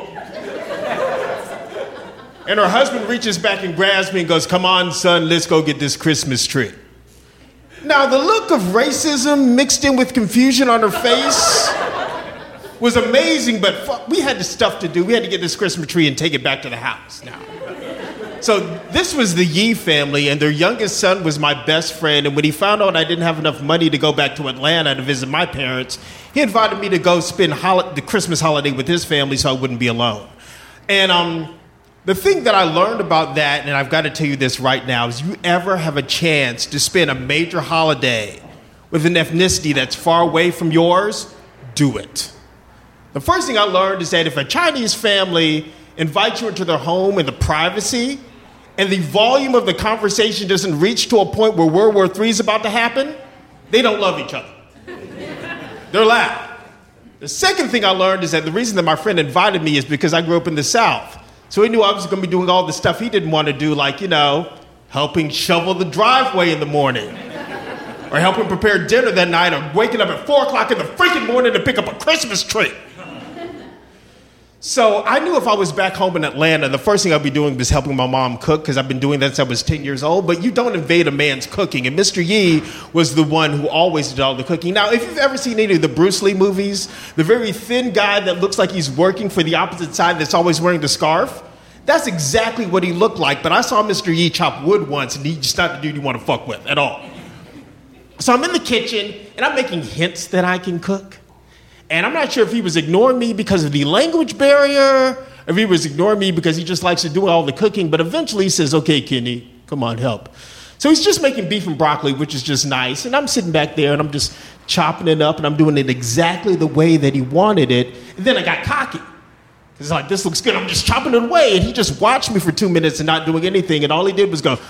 And her husband reaches back and grabs me and goes, "Come on, son, let's go get this Christmas tree." Now, the look of racism mixed in with confusion on her face was amazing, but we had stuff to do. We had to get this Christmas tree and take it back to the house now. So this was the Yee family, and their youngest son was my best friend, and when he found out I didn't have enough money to go back to Atlanta to visit my parents, he invited me to go spend the Christmas holiday with his family so I wouldn't be alone. And The thing that I learned about that, and I've got to tell you this right now, is you ever have a chance to spend a major holiday with an ethnicity that's far away from yours, do it. The first thing I learned is that if a Chinese family invites you into their home in the privacy, and the volume of the conversation doesn't reach to a point where World War III is about to happen, they don't love each other. They're loud. The second thing I learned is that the reason that my friend invited me is because I grew up in the South. So he knew I was going to be doing all the stuff he didn't want to do, like, helping shovel the driveway in the morning. Or helping prepare dinner that night, or waking up at 4 o'clock in the freaking morning to pick up a Christmas tree. So I knew if I was back home in Atlanta, the first thing I'd be doing was helping my mom cook, because I've been doing that since I was 10 years old. But you don't invade a man's cooking. And Mr. Yi was the one who always did all the cooking. Now, if you've ever seen any of the Bruce Lee movies, the very thin guy that looks like he's working for the opposite side that's always wearing the scarf, that's exactly what he looked like. But I saw Mr. Yi chop wood once, and he's just not the dude you want to fuck with at all. So I'm in the kitchen, and I'm making hints that I can cook. And I'm not sure if he was ignoring me because of the language barrier, or if he was ignoring me because he just likes to do all the cooking. But eventually he says, okay, Kenny, come on, help. So he's just making beef and broccoli, which is just nice. And I'm sitting back there, and I'm just chopping it up, and I'm doing it exactly the way that he wanted it. And then I got cocky. It's like, this looks good. I'm just chopping it away. And he just watched me for 2 minutes and not doing anything. And all he did was go,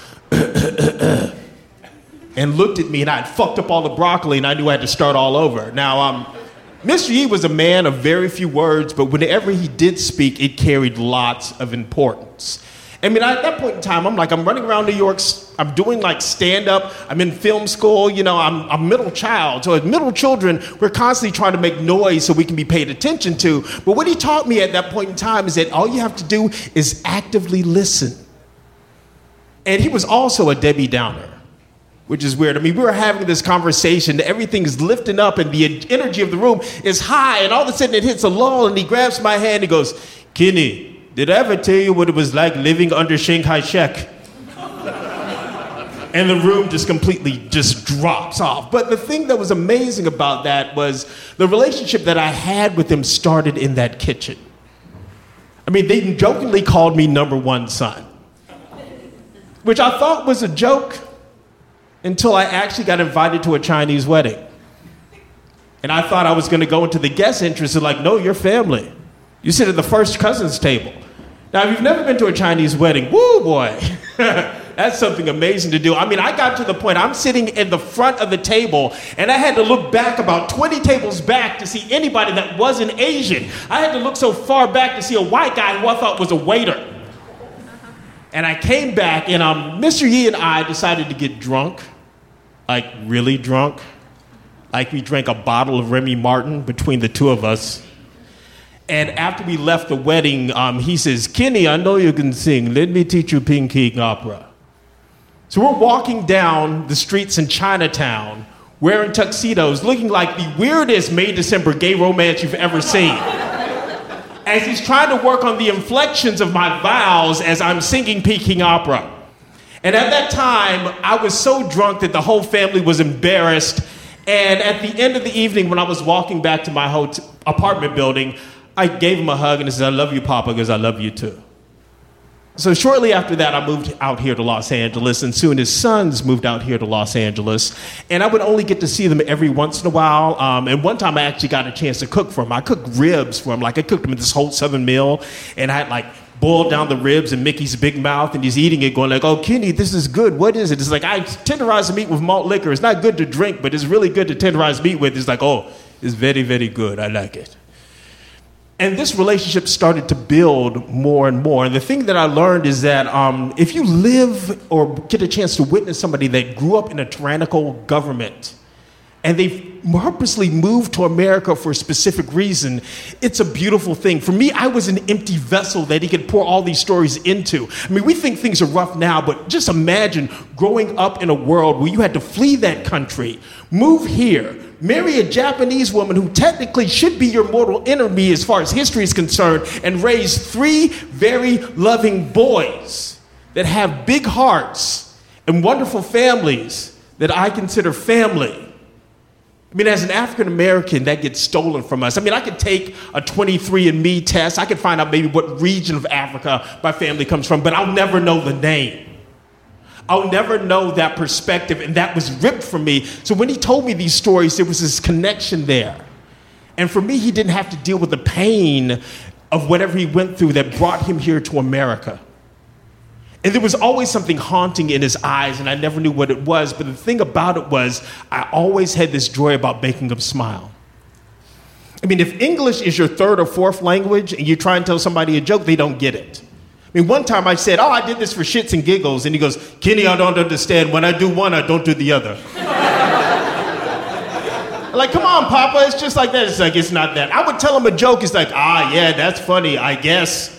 and looked at me, and I had fucked up all the broccoli, and I knew I had to start all over. Now, Mr. Yi was a man of very few words, but whenever he did speak, it carried lots of importance. I mean, at that point in time, I'm running around New York, I'm doing like stand-up, I'm in film school, I'm a middle child. So as middle children, we're constantly trying to make noise so we can be paid attention to. But what he taught me at that point in time is that all you have to do is actively listen. And he was also a Debbie Downer, which is weird. I mean, we were having this conversation, everything's lifting up and the energy of the room is high, and all of a sudden it hits a lull, and he grabs my hand and he goes, Kenny, did I ever tell you what it was like living under Chiang Kai-shek? And the room just completely just drops off. But the thing that was amazing about that was the relationship that I had with him started in that kitchen. I mean, they jokingly called me number one son, which I thought was a joke until I actually got invited to a Chinese wedding. And I thought I was going to go into the guest entrance and no, you're family. You sit at the first cousin's table. Now, if you've never been to a Chinese wedding, woo boy, that's something amazing to do. I mean, I got to the point, I'm sitting in the front of the table, and I had to look back about 20 tables back to see anybody that wasn't Asian. I had to look so far back to see a white guy who I thought was a waiter. And I came back, and Mr. Yi and I decided to get drunk. Like, really drunk. Like, we drank a bottle of Remy Martin between the two of us. And after we left the wedding, he says, Kenny, I know you can sing. Let me teach you Peking opera. So we're walking down the streets in Chinatown, wearing tuxedos, looking like the weirdest May December gay romance you've ever seen. As he's trying to work on the inflections of my vowels as I'm singing Peking opera. And at that time, I was so drunk that the whole family was embarrassed. And at the end of the evening, when I was walking back to my apartment building, I gave him a hug and I said, I love you, Papa, because I love you too. So shortly after that, I moved out here to Los Angeles, and soon his sons moved out here to Los Angeles. And I would only get to see them every once in a while. And one time I actually got a chance to cook for him. I cooked ribs for him. I cooked them in this whole Southern meal, and I had boiled down the ribs in Mickey's Big Mouth, and he's eating it going oh, Kenny, this is good. What is it? It's I tenderize the meat with malt liquor. It's not good to drink, but it's really good to tenderize meat with. It's oh, it's very, very good. I like it. And this relationship started to build more and more. And the thing that I learned is that if you live or get a chance to witness somebody that grew up in a tyrannical government and they purposely moved to America for a specific reason, it's a beautiful thing. For me, I was an empty vessel that he could pour all these stories into. I mean, we think things are rough now, but just imagine growing up in a world where you had to flee that country, move here, marry a Japanese woman who technically should be your mortal enemy as far as history is concerned, and raise 3 very loving boys that have big hearts and wonderful families that I consider family. I mean, as an African American, that gets stolen from us. I mean, I could take a 23andMe test. I could find out maybe what region of Africa my family comes from, but I'll never know the name. I'll never know that perspective, and that was ripped from me. So when he told me these stories, there was this connection there. And for me, he didn't have to deal with the pain of whatever he went through that brought him here to America. And there was always something haunting in his eyes, and I never knew what it was. But the thing about it was, I always had this joy about making him smile. I mean, if English is your third or fourth language, and you try and tell somebody a joke, they don't get it. I mean, one time I said, oh, I did this for shits and giggles. And he goes, Kenny, I don't understand. When I do one, I don't do the other. Like, come on, Papa, it's just like that. It's like, it's not that. I would tell him a joke. It's like, yeah, that's funny, I guess.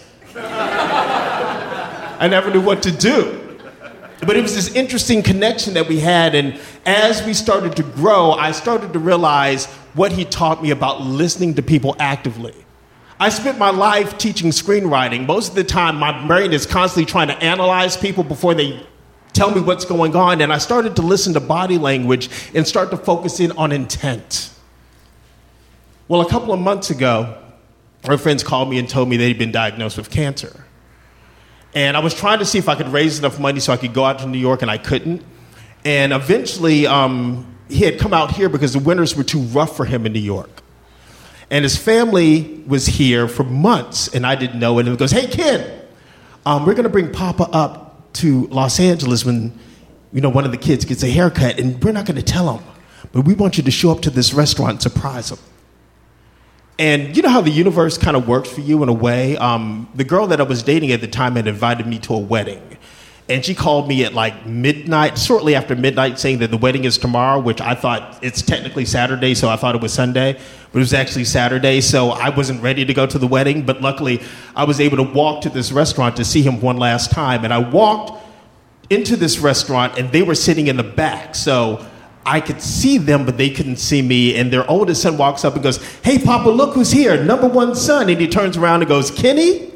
I never knew what to do. But it was this interesting connection that we had. And as we started to grow, I started to realize what he taught me about listening to people actively. I spent my life teaching screenwriting. Most of the time, my brain is constantly trying to analyze people before they tell me what's going on. And I started to listen to body language and start to focus in on intent. Well, a couple of months ago, my friends called me and told me they'd been diagnosed with cancer. And I was trying to see if I could raise enough money so I could go out to New York, and I couldn't. And eventually, he had come out here because the winters were too rough for him in New York. And his family was here for months, and I didn't know it. And he goes, hey, Ken, we're going to bring Papa up to Los Angeles when, one of the kids gets a haircut, and we're not going to tell him. But we want you to show up to this restaurant and surprise him. And you know how the universe kind of works for you in a way? The girl that I was dating at the time had invited me to a wedding. And she called me at like midnight, shortly after midnight, saying that the wedding is tomorrow, which I thought it's technically Saturday, so I thought it was Sunday. But it was actually Saturday, so I wasn't ready to go to the wedding. But luckily, I was able to walk to this restaurant to see him one last time. And I walked into this restaurant, and they were sitting in the back. So I could see them, but they couldn't see me. And their oldest son walks up and goes, hey, Papa, look who's here, number one son. And he turns around and goes, Kenny?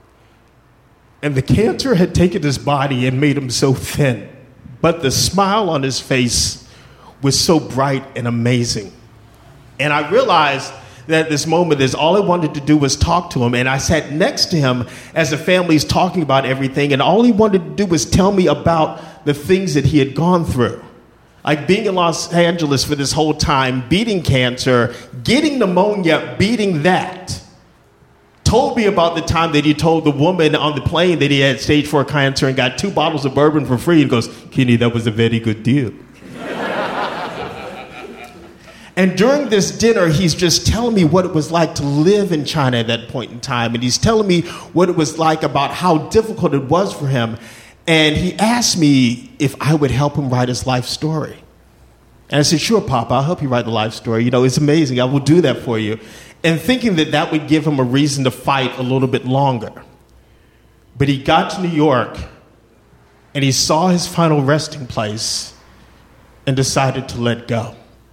And the cancer had taken his body and made him so thin. But the smile on his face was so bright and amazing. And I realized that at this moment, all I wanted to do was talk to him. And I sat next to him as the family's talking about everything. And all he wanted to do was tell me about the things that he had gone through. Like being in Los Angeles for this whole time, beating cancer, getting pneumonia, beating that. Told me about the time that he told the woman on the plane that he had stage 4 cancer and got 2 bottles of bourbon for free. And goes, Kenny, that was a very good deal. And during this dinner, he's just telling me what it was like to live in China at that point in time. And he's telling me what it was like about how difficult it was for him. And he asked me if I would help him write his life story. And I said, sure, Papa, I'll help you write the life story. It's amazing. I will do that for you. And thinking that that would give him a reason to fight a little bit longer. But he got to New York, and he saw his final resting place and decided to let go.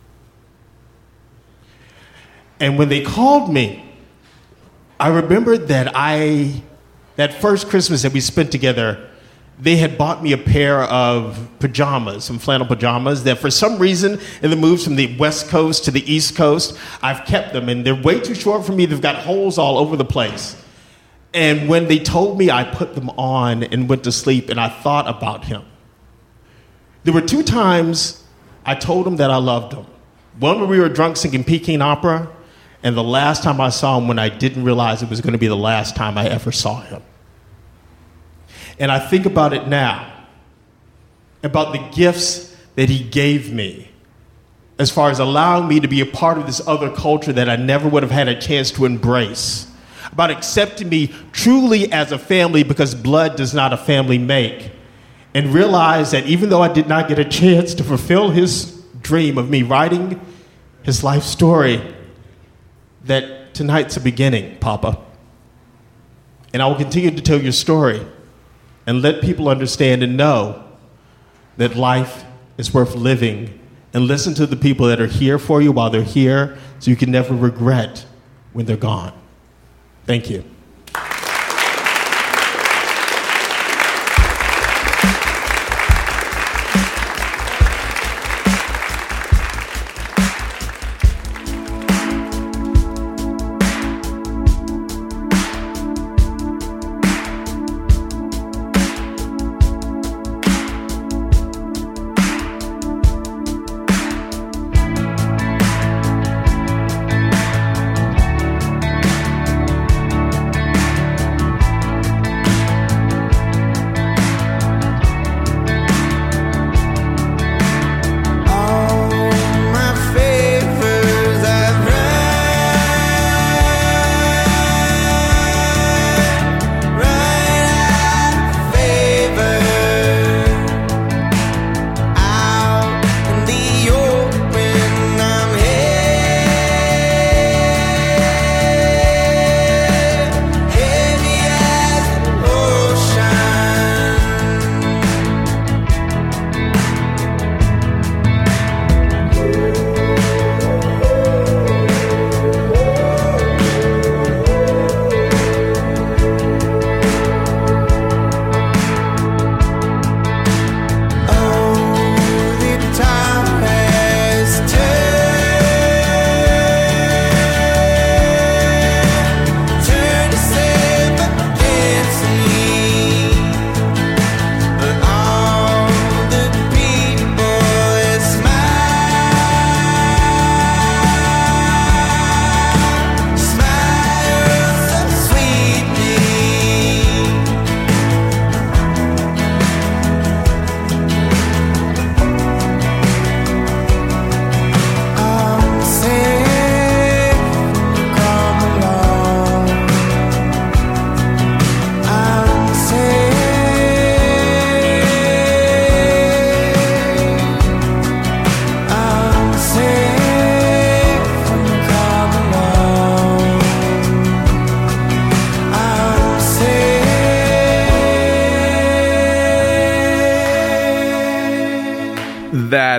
And when they called me, I remembered that that first Christmas that we spent together, they had bought me a pair of pajamas, some flannel pajamas, that for some reason, in the moves from the West Coast to the East Coast, I've kept them, and they're way too short for me. They've got holes all over the place. And when they told me, I put them on and went to sleep, and I thought about him. There were 2 times I told him that I loved him. One when we were drunk singing Peking opera, and the last time I saw him when I didn't realize it was going to be the last time I ever saw him. And I think about it now, about the gifts that he gave me, as far as allowing me to be a part of this other culture that I never would have had a chance to embrace, about accepting me truly as a family because blood does not a family make, and realize that even though I did not get a chance to fulfill his dream of me writing his life story, that tonight's a beginning, Papa. And I will continue to tell your story and let people understand and know that life is worth living, and listen to the people that are here for you while they're here so you can never regret when they're gone. Thank you.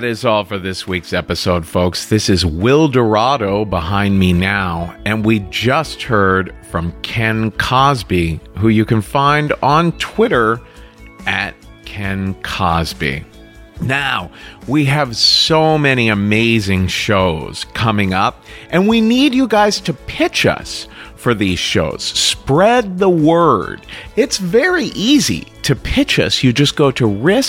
is all for this week's episode, folks. This is Will Dorado behind me now, and we just heard from Ken Cosby, who you can find on Twitter at Ken Cosby. Now, we have so many amazing shows coming up, and we need you guys to pitch us for these shows. Spread the word. It's very easy to pitch us. You just go to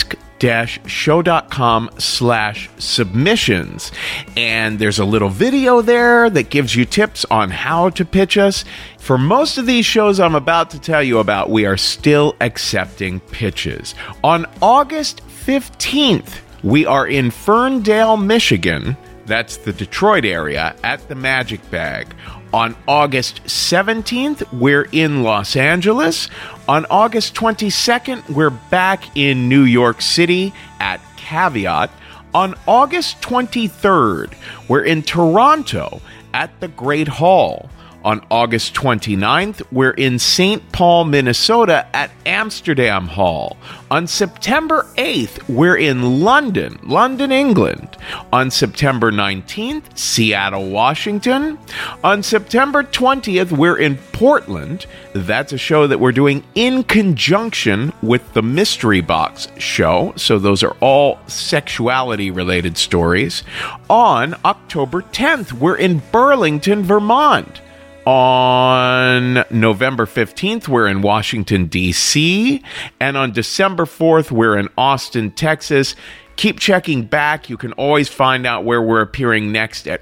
risk-show.com/submissions, and there's a little video there that gives you tips on how to pitch us. For most of these shows I'm about to tell you about, we are still accepting pitches. On August 15th, we are in Ferndale, Michigan. That's the Detroit area at the Magic Bag. On August 17th, we're in Los Angeles. On August 22nd, we're back in New York City at Caveat. On August 23rd, we're in Toronto at the Great Hall. On August 29th, we're in St. Paul, Minnesota at Amsterdam Hall. On September 8th, we're in London, England. On September 19th, Seattle, Washington. On September 20th, we're in Portland. That's a show that we're doing in conjunction with the Mystery Box show. So those are all sexuality-related stories. On October 10th, we're in Burlington, Vermont. On November 15th, we're in Washington, D.C., and on December 4th, we're in Austin, Texas. Keep checking back. You can always find out where we're appearing next at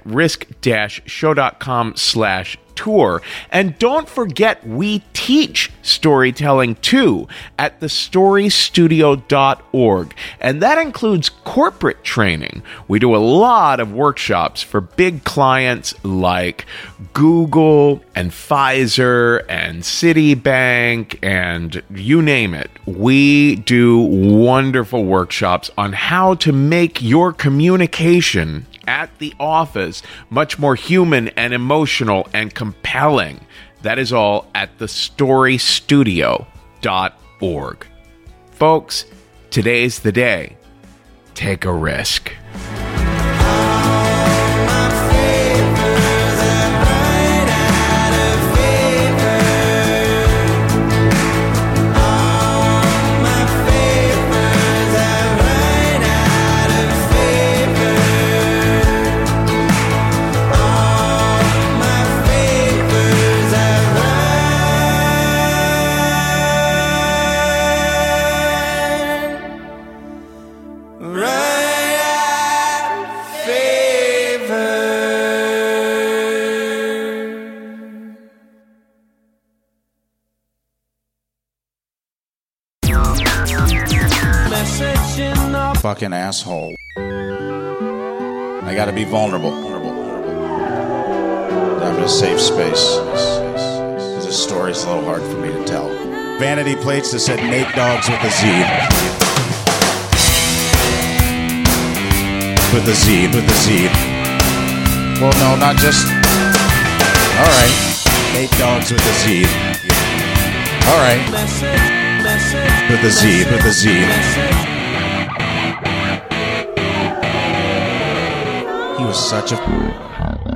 risk-show.com/tour. And don't forget, we teach storytelling too at thestorystudio.org. And that includes corporate training. We do a lot of workshops for big clients like Google and Pfizer and Citibank and you name it. We do wonderful workshops on how to make your communication at the office much more human and emotional and compelling. That is all at thestorystudio.org. Folks, today's the day. Take a risk. Fucking asshole. I gotta be vulnerable. I'm in a safe space. Because this story's a little hard for me to tell. Vanity plates that said Nate Dogs with a Z. With a Z. Well, no, not just... Alright. Nate Dogs with a Z. Alright. With a Z. He was such a...